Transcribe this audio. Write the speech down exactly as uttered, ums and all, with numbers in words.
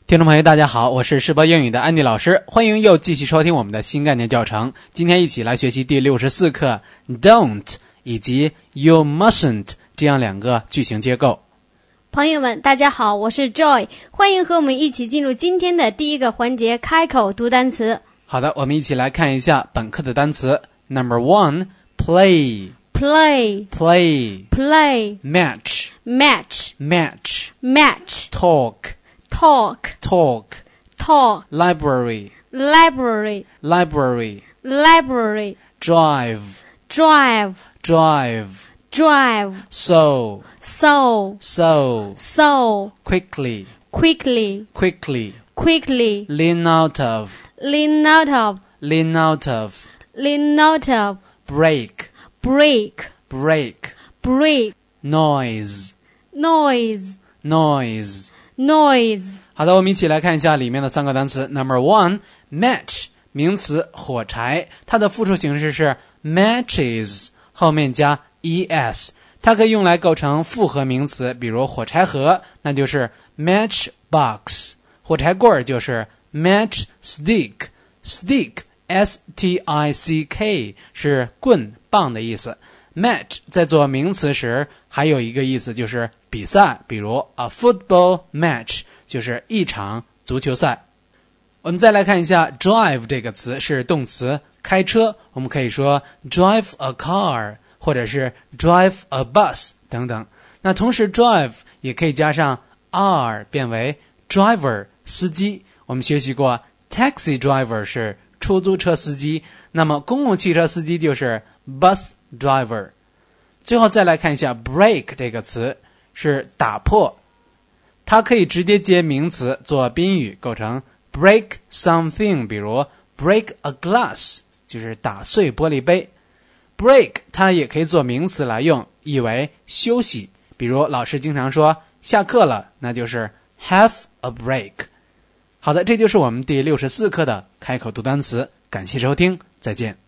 听众朋友大家好，我是世博英语的安迪老师，欢迎又继续收听我们的新概念教程。今天一起来学习第六十四课 don't 以及 you mustn't 这样两个句型结构。 朋友们大家好，我是 Joy， 欢迎和我们一起进入今天的第一个环节，开口读单词。 好的，我们一起来看一下本课的单词。 Number one, play Play Play Play Match Match Match Match Talk Talk Talk Talk Library Library Library Library Drive Drive Drive Drive So So So So Quickly Quickly Quickly Quickly Lean out of Lean out of Lean out of Lean out of Break Break Break Break Noise Noise Noise Noise 好的，我们一起来看一下里面的三个单词。 Number one, match 名词火柴，它的复数形式是 matches 后面加 es， 它可以用来构成复合名词，比如火柴盒那就是 matchbox， 火柴棍就是 matchstick， stick S T I C K 是棍棒的意思。 match 在做名词时还有一个意思就是比赛，比如 a football match 就是一场足球赛。我们再来看一下 drive 这个词是动词开车，我们可以说 drive a car 或者是 drive a bus 等等。那同时 drive 也可以加上 r 变为 driver 司机，我们学习过 taxi driver 是出租车司机，那么公共汽车司机就是 bus driver。 最后再来看一下 break 这个词是打破，它可以直接接名词做宾语构成 break something， 比如 break a glass 就是打碎玻璃杯。 break 它也可以做名词来用，意为休息，比如老师经常说下课了，那就是 have a break。 好的，这就是我们第六十四课的开口读单词，感谢收听，再见。